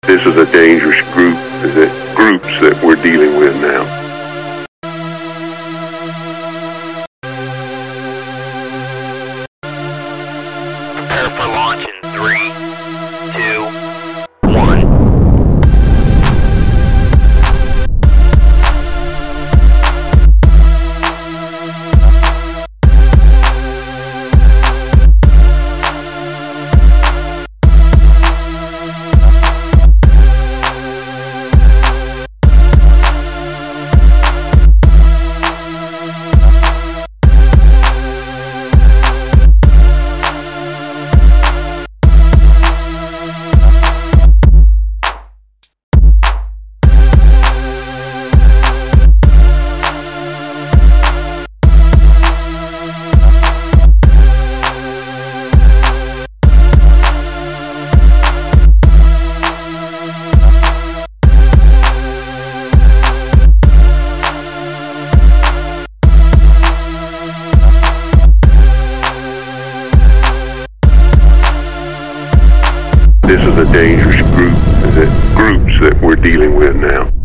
This is a dangerous groups that we're dealing with now. Prepare for launch in 3, 2, 1. This is a dangerous groups that we're dealing with now.